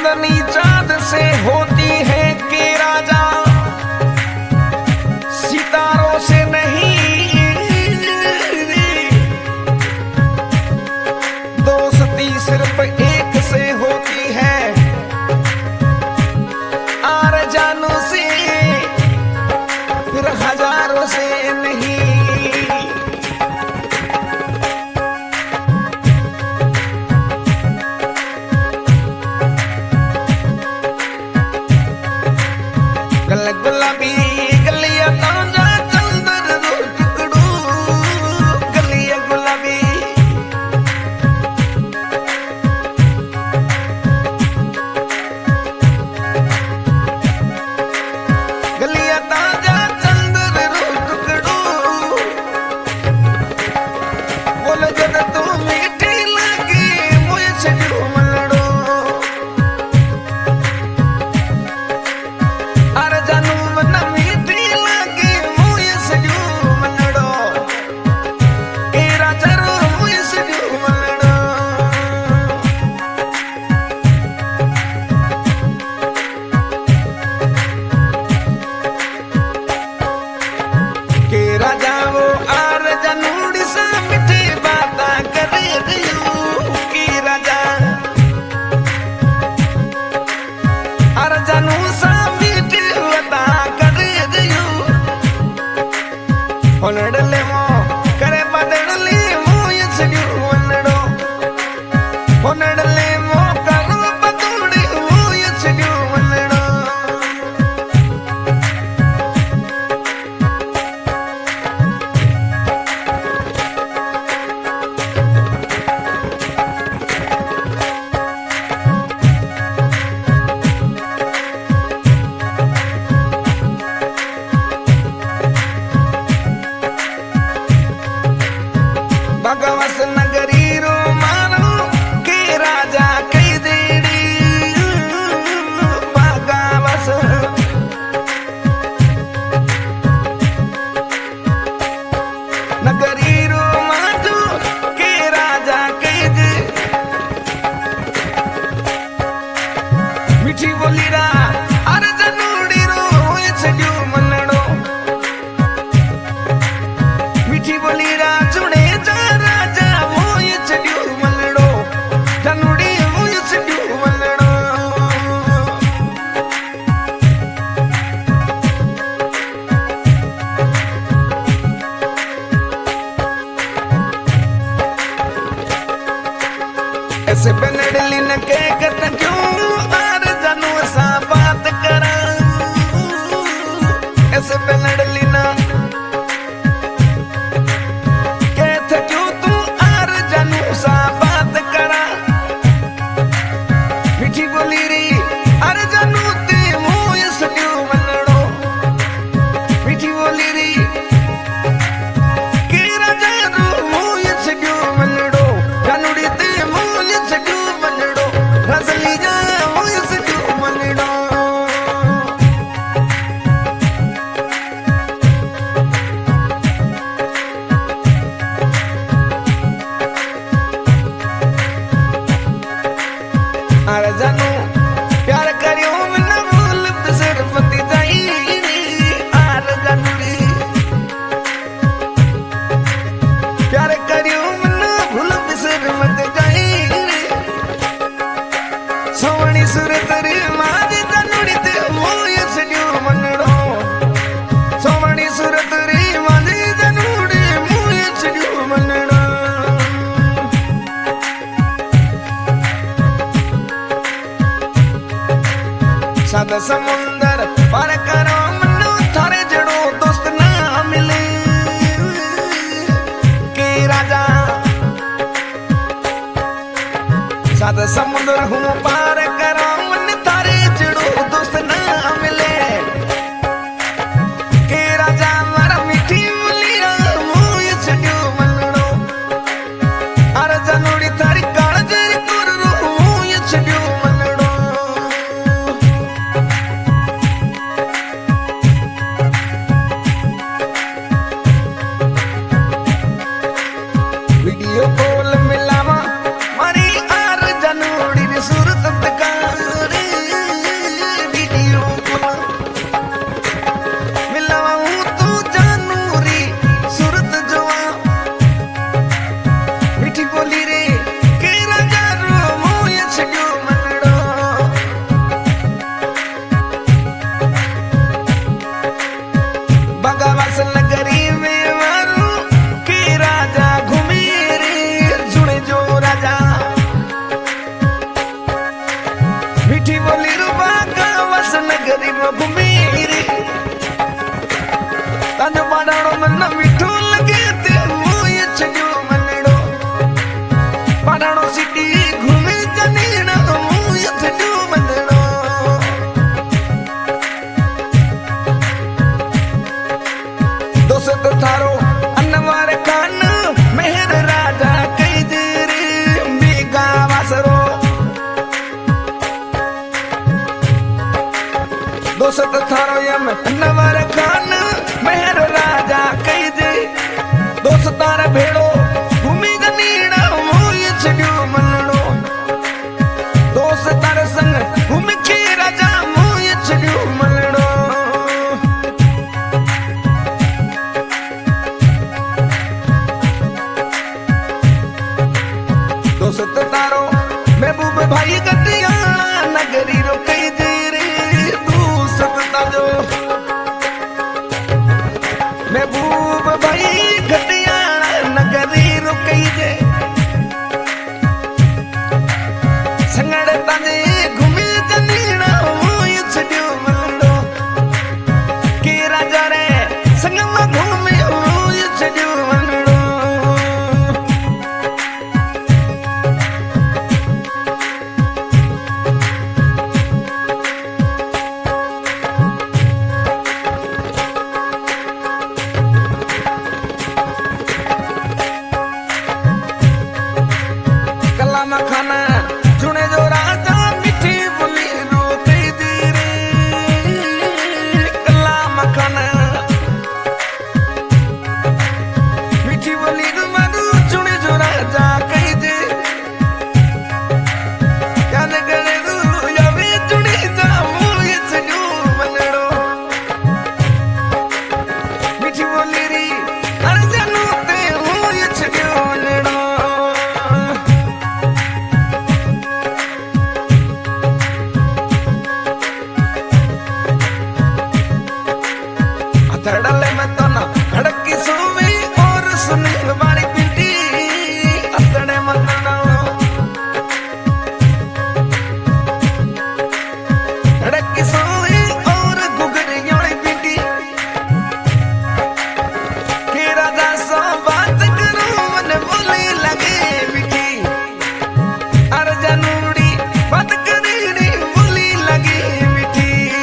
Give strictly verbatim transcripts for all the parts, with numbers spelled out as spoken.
चांदनी चांद से होती है कि राजा, सितारों से नहीं। दोस्ती सिर्फ एक से होती है, आर जानों से, फिर हजारों से नहीं। गल गुलाबी गलिया तांजा चंदर रो टुकड़ू, गलिया गुलाबी गलिया तांजा चंदर रो टुकड़ू। बोले जद तू मीठी लगी मुझे छड़ू मलड़ो, अरे जानू मन मीठी लगी मुझे छड़ू मलड़ो, ए राजा रो मुझे छड़ू मलड़ो। के राजा वो आर जानूड़ी सा मिठी बाता करे दियो, की राजा आर जानू सा मिठी बाता करे दियो। होनड़ले मो करे बदड़ली मुझे छड़ू वनड़ो, होनड़ले मो करो बदड़ी मुझे छड़ू वनड़ो। भगवस नगरी रो मानो के राजा कई देड़ी, भगवस नगरी रो मानो के राजा कई दे। मीठी बोली रा अरे जनूड़ी रो ये छड़ू मनड़ो, मीठी बोली रा चुने जा राजा मुझे छड़ू मलड़ो, जनूड़ी मुझे छड़ू मलड़ो। ऐसे बनड़ली न के कत क्यों आर जानू सा बात करा, ऐसे बनड़ली ना कहते क्यों तू आर जानू सा बात करा। मीठी बोली री अरे जानू ते मुझे छड़ू मलड़ो, मीठी बोली री के राजा रो मुझे छड़ू मलड़ो, जानूड़ी ते मुझे छड़ू मलड़ो, रसली जा मुझे छड़ू मलड़ो। अरे जानू प्यार करियो मन भूल बिसर मत जाई, अरे जानूड़ी प्यार करियो मन भूल बिसर मत जाई। सोवणी सूरत री मारी जानूड़ी ते मुझे छड़ू मनड़ो, सोवणी सूरत री मारी जानूड़ी मुझे छड़ू मनड़ो। सादा समुंदर पार करो मनो थारे जड़ो दोस्त ना मिले, के राजा सादा समुंदर हूँ पार करो मन थारे जड़ो दोस्त ना मिले, के राजा मारा मीठी बोलिया मुझे छड़ू मलड़ो, अरे जानूड़ी थारी काळजी करो मुझे छड़ू मलड़ो। वीडियो कॉल मिलावा मारी आर जानूड़ी री सूरत का दोस्त थारो यम नवर खान मेहर राजा कई दे दोस्त तार भेड़ो भूमि जमीना मोय छड्यो मनड़ो दोस्त तार संग भूमि के राजा मोय छड्यो मनड़ो दोस्त तारो महबूब भाई गटिया नगरी रो कई दे रे दोस्त ताजो महबूब भाई गटिया नगरी रो कई दे संगड़ ताजे घूमे जमीना मोय छड्यो मनड़ो के राजा रे संग में घूमे मोय छड्यो मनड़ो खाना चुने जो राजा मिठी बोली रो कई दी रे कला मखाना मिठी बोली रो मधु चुने जो राजा कई दे याद करे रू यावे चुने जा मोय छड्यो मनड़ो मिठी बोली री हर जनू ते मोय छड्यो मनड़ो धड़ले में तो ना धड़की सुवी और सुनी वाली पिंडी अतड़े मतना धड़की सुवी और गुगरी वाली पिंडी के राजा सो बात करूं मन बोली लगे मिठी अर जनूड़ी बात करी नी बोली लगी मिठी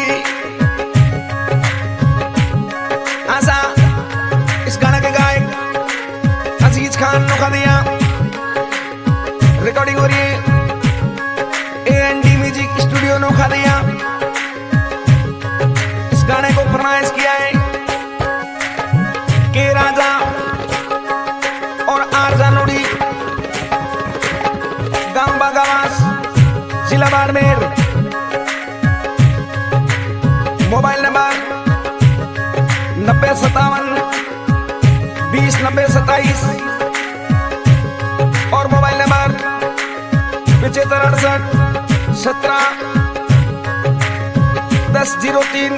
आशा इस गाना के गायक अजीज खान नौखादिया रिकॉर्डिंग हो रही है A N D music studio Naukhadiya इस गाने को फरमाइश किया है के राजा और आरजा नोड़ी गांव बागावास जिला बाड़मेर मोबाइल नंबर नब्बे सत्तावन बीस नब्बे सत्ताईस और मोबाइल नंबर पिछहत्तर अड़सठ सत्रह दस जीरो तीन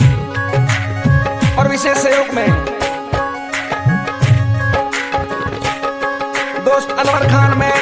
और विशेष सहयोग में दोस्त अनवर खान में